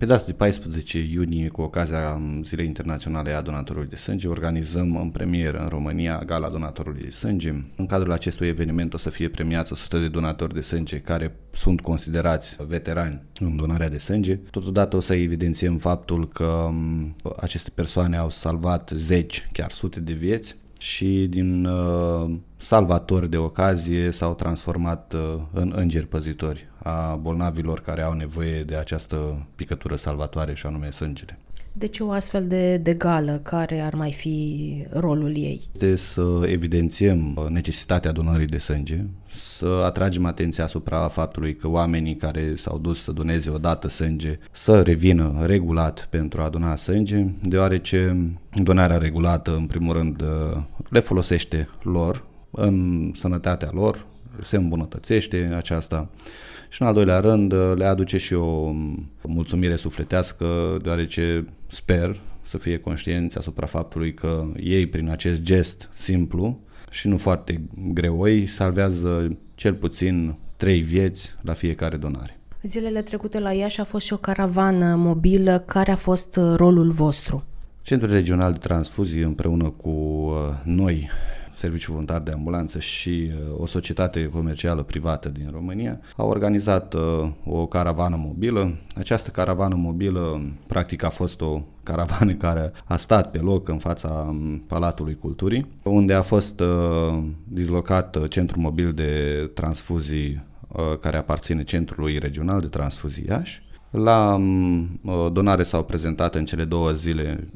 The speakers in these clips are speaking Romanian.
Pe data de 14 iunie, cu ocazia Zilei Internaționale a Donatorului de Sânge, organizăm în premieră în România Gala Donatorului de Sânge. În cadrul acestui eveniment o să fie premiați 100 de donatori de sânge care sunt considerați veterani în donarea de sânge. Totodată o să evidențiem faptul că aceste persoane au salvat zeci, chiar sute de vieți și din salvatori de ocazie s-au transformat în îngeri păzitori a bolnavilor care au nevoie de această picătură salvatoare și anume sângele. De ce o astfel de gală? Care ar mai fi rolul ei? Este să evidențiem necesitatea donării de sânge, să atragem atenția asupra faptului că oamenii care s-au dus să doneze odată sânge să revină regulat pentru a dona sânge, deoarece donarea regulată, în primul rând, le folosește lor, în sănătatea lor, se îmbunătățește aceasta și în al doilea rând le aduce și o mulțumire sufletească, deoarece sper să fie conștienți asupra faptului că ei prin acest gest simplu și nu foarte greoi salvează cel puțin 3 vieți la fiecare donare. Zilele trecute la Iași a fost și o caravană mobilă. Care a fost rolul vostru? Centrul Regional de Transfuzie împreună cu noi, Serviciul Voluntar de Ambulanță și o societate comercială privată din România, au organizat o caravană mobilă. Această caravană mobilă practic a fost o caravană care a stat pe loc în fața Palatului Culturii, unde a fost dislocat Centrul Mobil de Transfuzii care aparține Centrului Regional de Transfuzii Iași. La donare s-au prezentat în cele 2 zile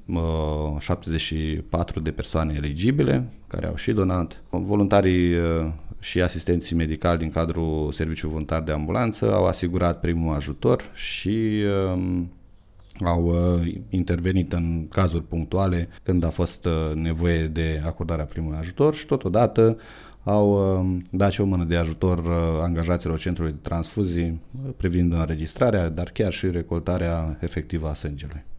74 de persoane eligibile care au și donat. Voluntarii și asistenții medicali din cadrul Serviciului Voluntar de Ambulanță au asigurat primul ajutor și au intervenit în cazuri punctuale când a fost nevoie de acordarea primului ajutor și totodată au dat și o mână de ajutor angajaților Centrului de Transfuzii privind înregistrarea, dar chiar și recoltarea efectivă a sângelui.